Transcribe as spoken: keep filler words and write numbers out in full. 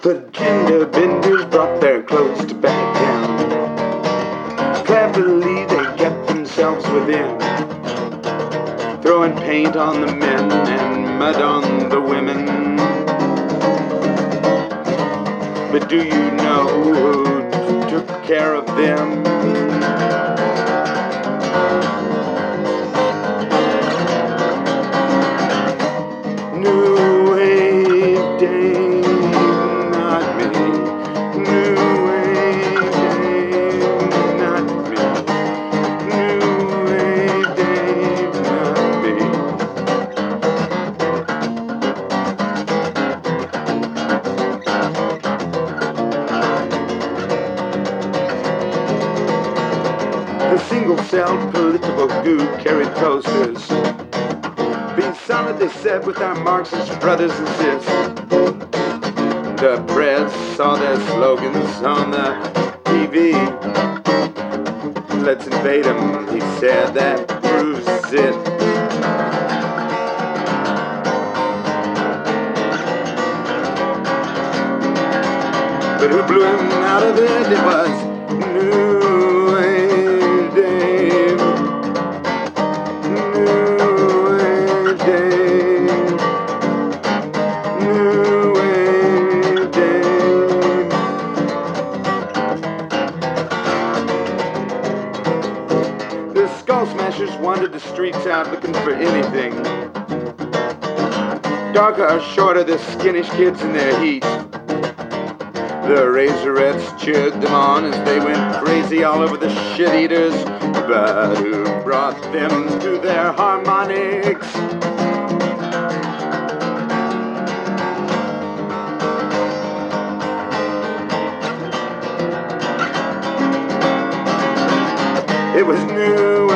Virginia vendors brought their clothes to Bagtown. Cleverly they kept themselves within, throwing paint on the men and mud on the women. But do you know who took care of them? New Wave Dave, not me. New Wave Dave, not me. New Wave Dave, not me. The single-celled political goo carried posters. Be solid, they said, with our Marxist brothers and sis. The press saw their slogans on the T V. Let's invade them, he said, that proves it. But who blew him out of it? It was New Wave Dave. New Wave Dave. New Wave Dave. The Skull Smashers wandered the streets out looking for anything. Darker or shorter, the skinnish kids in their heat. The Razorettes cheered them on as they went crazy all over the shit-eaters. But who brought them to their harmonics? It was New